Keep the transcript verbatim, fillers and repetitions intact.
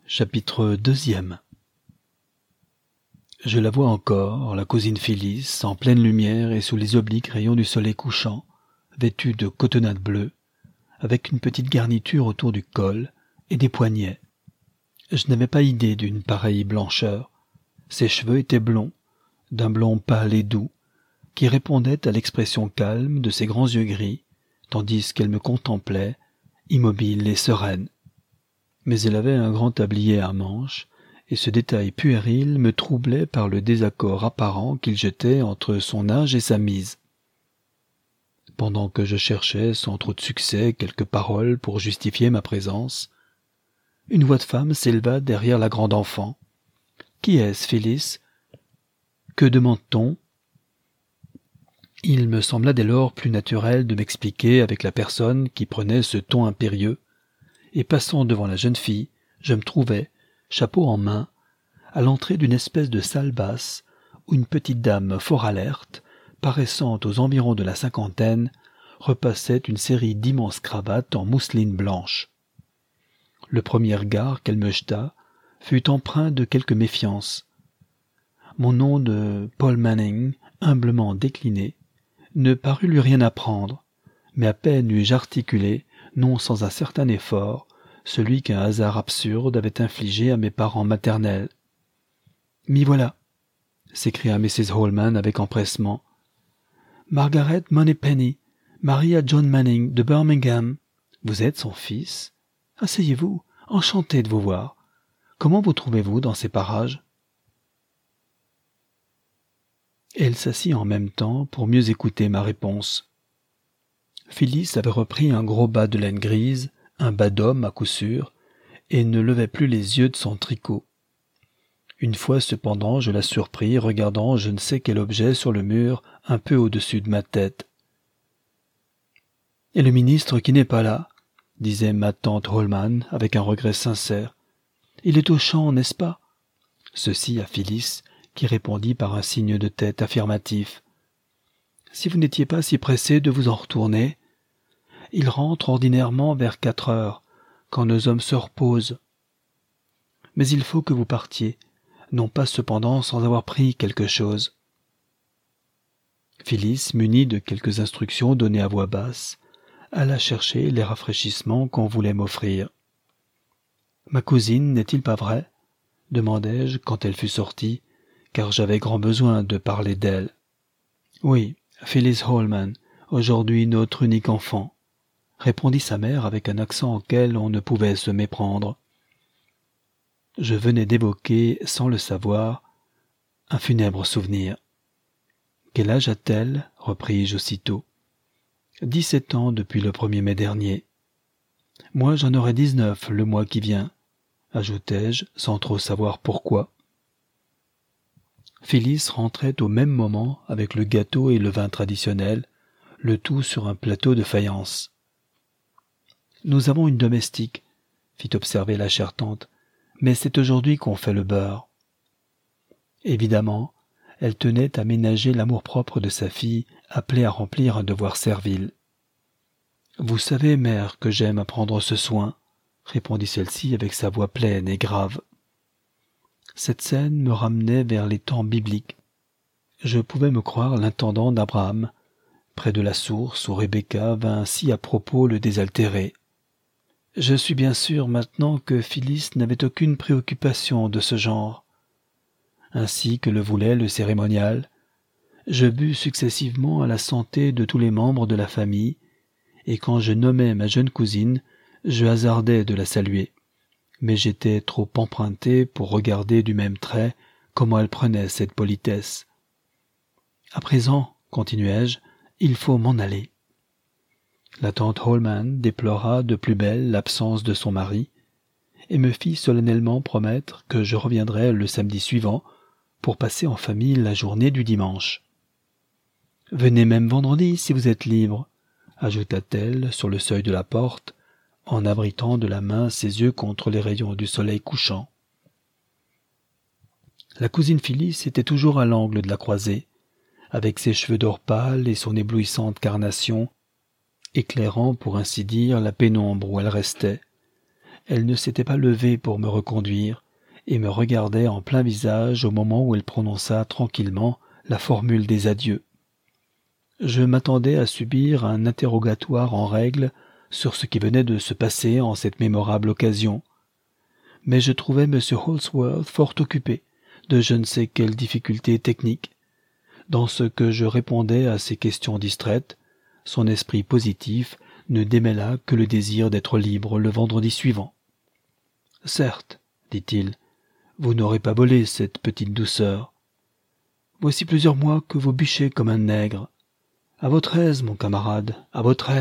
Chapitre deuxième. Je la vois encore, la cousine Phyllis, en pleine lumière et sous les obliques rayons du soleil couchant, vêtue de cotonnade bleue, avec une petite garniture autour du col et des poignets. Je n'avais pas idée d'une pareille blancheur. Ses cheveux étaient blonds, d'un blond pâle et doux, qui répondait à l'expression calme de ses grands yeux gris, tandis qu'elle me contemplait, immobile et sereine. Mais elle avait un grand tablier à manches, et ce détail puéril me troublait par le désaccord apparent qu'il jetait entre son âge et sa mise. Pendant que je cherchais sans trop de succès quelques paroles pour justifier ma présence, une voix de femme s'éleva derrière la grande enfant. « Qui est-ce, Phyllis ? Que demande-t-on » Il me sembla dès lors plus naturel de m'expliquer avec la personne qui prenait ce ton impérieux, et passant devant la jeune fille, je me trouvais, chapeau en main, à l'entrée d'une espèce de salle basse où une petite dame fort alerte, paraissant aux environs de la cinquantaine, repassait une série d'immenses cravates en mousseline blanche. Le premier regard qu'elle me jeta fut empreint de quelque méfiance. Mon nom de Paul Manning, humblement décliné, ne parut lui rien apprendre, mais à peine eus-je articulé, non sans un certain effort, celui qu'un hasard absurde avait infligé à mes parents maternels. « M'y voilà !» s'écria missus Holman avec empressement. « Margaret Moneypenny, mariée à John Manning de Birmingham. Vous êtes son fils ? Asseyez-vous, enchanté de vous voir. Comment vous trouvez-vous dans ces parages ?» Elle s'assit en même temps pour mieux écouter ma réponse. Phyllis avait repris un gros bas de laine grise, un bas d'homme à coup sûr, et ne levait plus les yeux de son tricot. Une fois cependant je la surpris regardant je ne sais quel objet sur le mur un peu au-dessus de ma tête. « Et le ministre qui n'est pas là ?» disait ma tante Holman avec un regret sincère. « Il est au champ, n'est-ce pas ?» Ceci à Phyllis, qui répondit par un signe de tête affirmatif. « Si vous n'étiez pas si pressé de vous en retourner. Il rentre ordinairement vers quatre heures, quand nos hommes se reposent. Mais il faut que vous partiez, non pas cependant sans avoir pris quelque chose. » Phyllis, munie de quelques instructions données à voix basse, alla chercher les rafraîchissements qu'on voulait m'offrir. « Ma cousine, n'est-il pas vrai ?» demandai-je quand elle fut sortie, car j'avais grand besoin de parler d'elle. « Oui, Phyllis Holman, aujourd'hui notre unique enfant. » répondit sa mère avec un accent auquel on ne pouvait se méprendre. Je venais d'évoquer, sans le savoir, un funèbre souvenir. « Quel âge a-t-elle » repris-je aussitôt. « Dix-sept ans depuis le premier mai dernier. Moi j'en aurai dix-neuf le mois qui vient, » ajoutai-je, sans trop savoir pourquoi. Phyllis rentrait au même moment avec le gâteau et le vin traditionnel, le tout sur un plateau de faïence. « Nous avons une domestique, » fit observer la chère tante, « mais c'est aujourd'hui qu'on fait le beurre. » Évidemment, elle tenait à ménager l'amour-propre de sa fille, appelée à remplir un devoir servile. « Vous savez, mère, que j'aime à prendre ce soin, » répondit celle-ci avec sa voix pleine et grave. Cette scène me ramenait vers les temps bibliques. Je pouvais me croire l'intendant d'Abraham, près de la source où Rebecca vint si à propos le désaltérer. Je suis bien sûr maintenant que Phyllis n'avait aucune préoccupation de ce genre. Ainsi que le voulait le cérémonial, je bus successivement à la santé de tous les membres de la famille, et quand je nommais ma jeune cousine, je hasardais de la saluer, mais j'étais trop emprunté pour regarder du même trait comment elle prenait cette politesse. « À présent, continuai-je, il faut m'en aller. » La tante Holman déplora de plus belle l'absence de son mari et me fit solennellement promettre que je reviendrais le samedi suivant pour passer en famille la journée du dimanche. « Venez même vendredi si vous êtes libre, » ajouta-t-elle sur le seuil de la porte, en abritant de la main ses yeux contre les rayons du soleil couchant. La cousine Phyllis était toujours à l'angle de la croisée, avec ses cheveux d'or pâle et son éblouissante carnation, éclairant pour ainsi dire la pénombre où elle restait, Elle ne s'était pas levée pour me reconduire, et me regardait en plein visage au moment où elle prononça tranquillement la formule des adieux. Je m'attendais à subir un interrogatoire en règle sur ce qui venait de se passer en cette mémorable occasion. Mais je trouvais M. Holsworth fort occupé de je ne sais quelle difficulté technique. Dans ce que je répondais à ces questions distraites, son esprit positif ne démêla que le désir d'être libre le vendredi suivant. « Certes, dit-il, vous n'aurez pas volé cette petite douceur. Voici plusieurs mois que vous bûchez comme un nègre. À votre aise, mon camarade, à votre aise. »